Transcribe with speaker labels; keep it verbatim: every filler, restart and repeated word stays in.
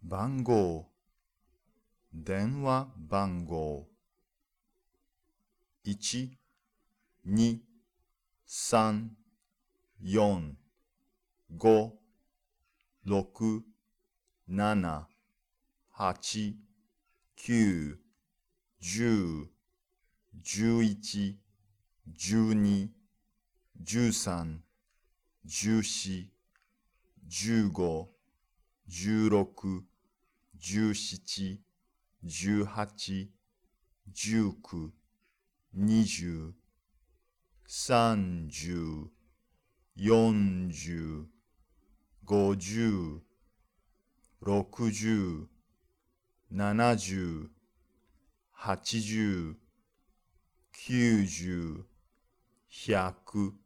Speaker 1: 番号、電話番号。いち、に、さん、よん、ご、ろく、なな、はち、きゅう、じゅう、じゅういち、じゅうに、じゅうさん、じゅうよん、じゅうご、じゅうろく、じゅうなな、じゅうはち、じゅうきゅう、にじゅう、さんじゅう、よんじゅう、ごじゅう、ろくじゅう、ななじゅう、はちじゅう、きゅうじゅう、ひゃく。